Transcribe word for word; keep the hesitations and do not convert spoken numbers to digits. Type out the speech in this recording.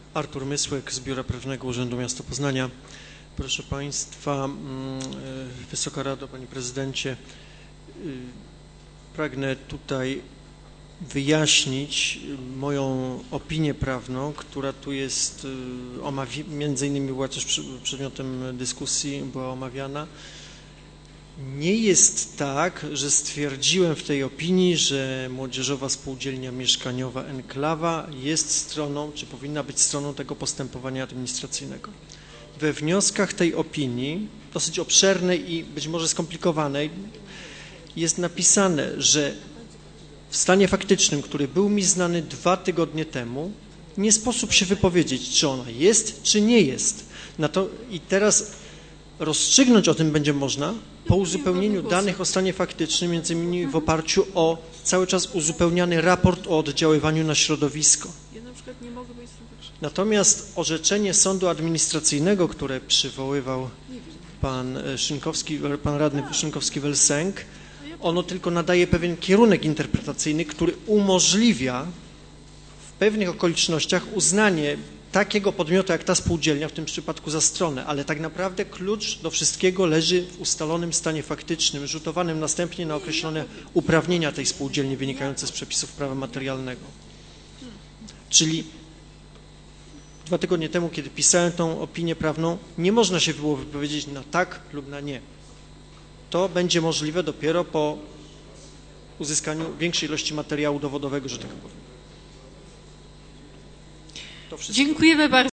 Artur Mysłek z Biura Prawnego Urzędu Miasta Poznania. Proszę Państwa, Wysoka Rado, Panie Prezydencie, pragnę tutaj wyjaśnić moją opinię prawną, która tu jest, między innymi była też przedmiotem dyskusji, była omawiana. Nie jest tak, że stwierdziłem w tej opinii, że Młodzieżowa Spółdzielnia Mieszkaniowa Enklawa jest stroną, czy powinna być stroną tego postępowania administracyjnego. We wnioskach tej opinii, dosyć obszernej i być może skomplikowanej, jest napisane, że w stanie faktycznym, który był mi znany dwa tygodnie temu, nie sposób się wypowiedzieć, czy ona jest, czy nie jest. Na to, i teraz rozstrzygnąć o tym będzie można po uzupełnieniu danych o stanie faktycznym, między innymi w oparciu o cały czas uzupełniany raport o oddziaływaniu na środowisko. Natomiast orzeczenie sądu administracyjnego, które przywoływał pan Szynkowski, pan radny Szynkowski-Welsenk, ono tylko nadaje pewien kierunek interpretacyjny, który umożliwia w pewnych okolicznościach uznanie takiego podmiotu jak ta spółdzielnia, w tym przypadku za stronę, ale tak naprawdę klucz do wszystkiego leży w ustalonym stanie faktycznym, rzutowanym następnie na określone uprawnienia tej spółdzielni wynikające z przepisów prawa materialnego. Czyli dwa tygodnie temu, kiedy pisałem tą opinię prawną, nie można się było wypowiedzieć na tak lub na nie. To będzie możliwe dopiero po uzyskaniu większej ilości materiału dowodowego, że tak powiem. Dziękujemy bardzo.